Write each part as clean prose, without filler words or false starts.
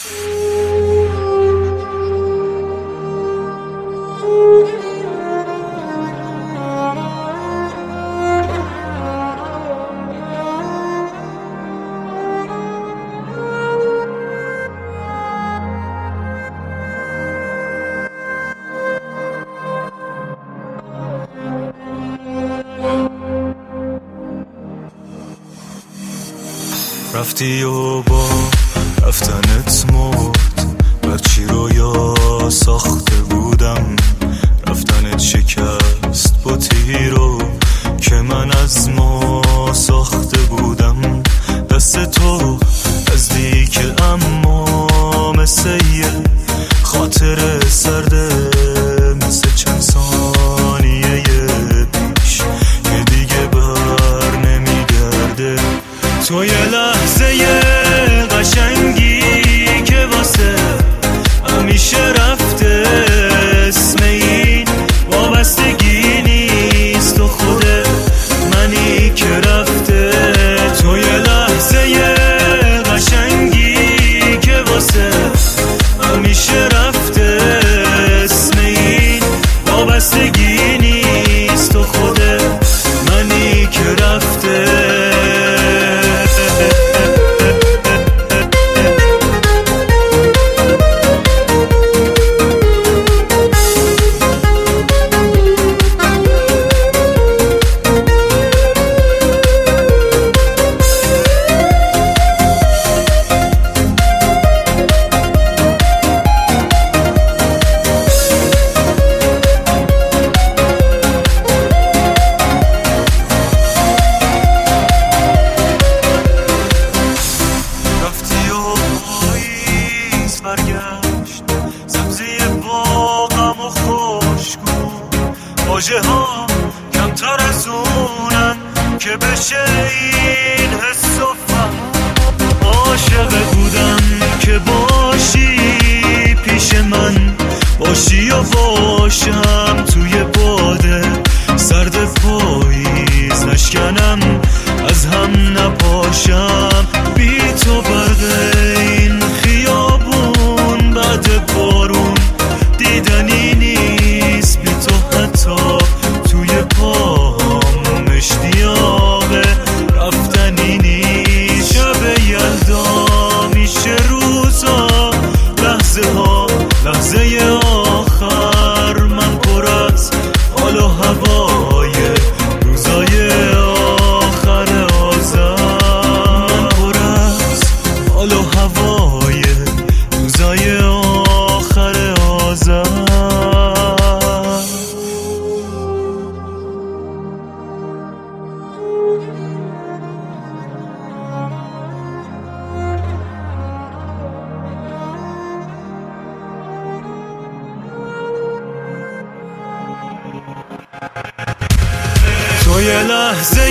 رفتی و با رفتنت مرد برچی رو یا ساخته بودم، رفتنت شکست با تیرو که من از ما ساخته بودم. دست تو نزدیک اما مثل یه خاطر سرده، مثل چند ثانیه پیش که دیگه بر نمیگرده. تو یه لحظه قشنگی که واسه همیشه رفته، اسم این وابستگی نیست و خود منی که رفته. تو یه لحظه قشنگی که واسه همیشه رفته، اسم این وابستگی نیست و خود منی که رفته. واژه ها کمتر از اونن که بشه این حس و فهم. عاشق بودم که باشی پیش من، باشی و باشم توی باده سرد پاییز، نشکنم از هم نپاشم. بی تو برق این خیابون بعد بارون دیدنی نیست، بی تو حتی توی پام اشتیاق رفتنی نیست. شب یلدا میشه روزا، لحظه ها لحظه آخر، من پر از حال و هوای روزای آخر آذر، من پر از حال و هوای روزای آخر آذر. تو یه لحظه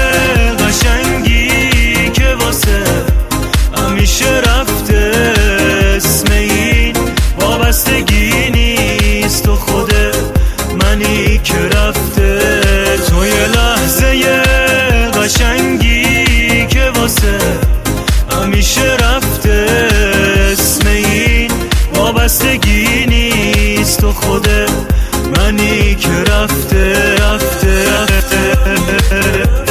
قشنگی که واسه همیشه رفته، اسم این وابستگی نیست و خود منی که رفته. تو یه لحظه قشنگی که واسه همیشه رفته، اسم این وابستگی نیست و خود منی که رفته.